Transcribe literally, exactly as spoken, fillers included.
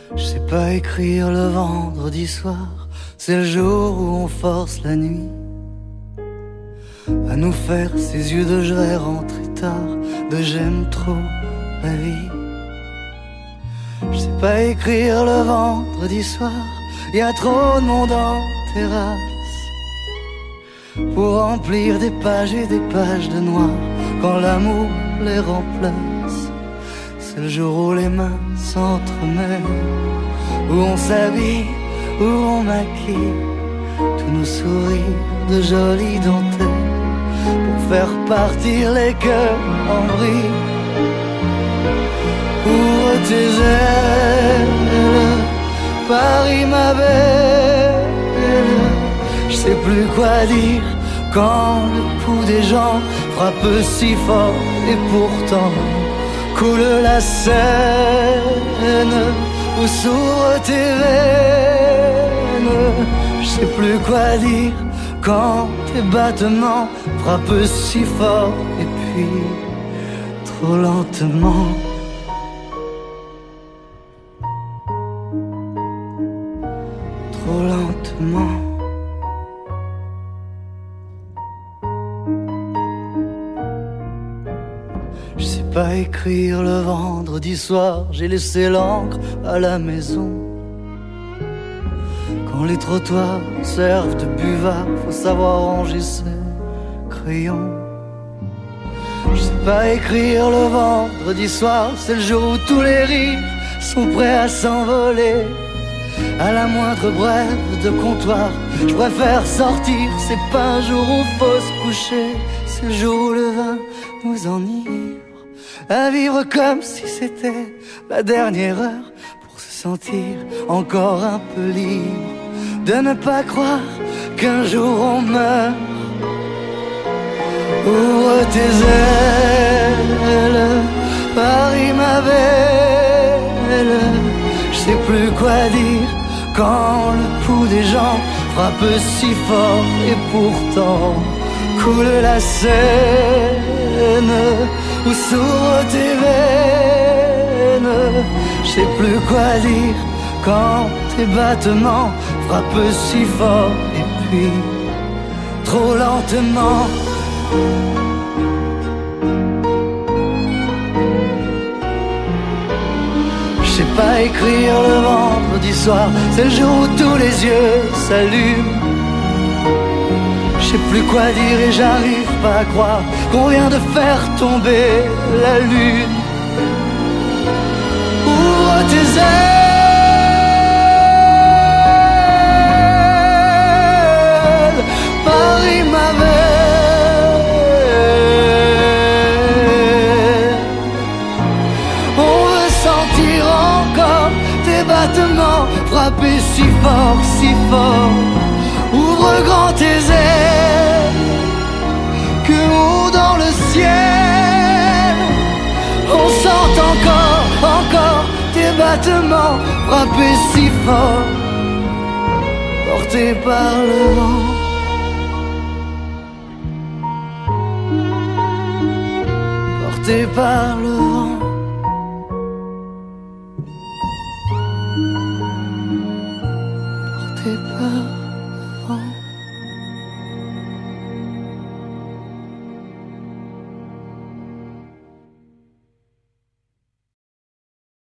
Je sais pas écrire le vendredi soir, c'est le jour où on force la nuit à nous faire ces yeux de je vais rentrer tard, de j'aime trop la vie. Je sais pas écrire le vendredi soir, y a trop de monde en terrasse pour remplir des pages et des pages de noir quand l'amour les remplace. C'est le jour où les mains s'entremêlent, où on s'habille, où on maquille tous nos sourires de jolies dentelles pour faire partir les cœurs en vrille. Ouvre tes ailes, Paris ma belle. Je sais plus quoi dire quand le pouls des gens frappe si fort et pourtant coule la Seine où s'ouvrent tes veines. Je sais plus quoi dire quand tes battements frappent si fort et puis trop lentement. Trop lentement. Je sais pas écrire le vendredi soir, j'ai laissé l'encre à la maison. Quand les trottoirs servent de buvard, faut savoir ranger ses crayons. Je sais pas écrire le vendredi soir, c'est le jour où tous les rires sont prêts à s'envoler. À la moindre brève de comptoir, je préfère sortir, c'est pas un jour où faut se coucher, c'est le jour où le vin nous enivre. À vivre comme si c'était la dernière heure pour se sentir encore un peu libre, de ne pas croire qu'un jour on meurt. Ouvre tes ailes, Paris ma belle. Je sais plus quoi dire quand le pouls des gens frappe si fort et pourtant coule la Seine où s'ouvrent tes veines. Je sais plus quoi dire quand tes battements frappent si fort et puis trop lentement. Je sais pas écrire le vendredi soir, c'est le jour où tous les yeux s'allument. Je sais plus quoi dire et j'arrive pas à croire qu'on vient de faire tomber la lune. Ouvre tes ailes, Paris ma belle. On veut sentir encore tes battements frapper si fort, si fort. Ouvre grand tes ailes, que haut dans le ciel on sent encore, encore tes battements frapper si fort, portés par le vent. Portés par le vent. Portés par le vent.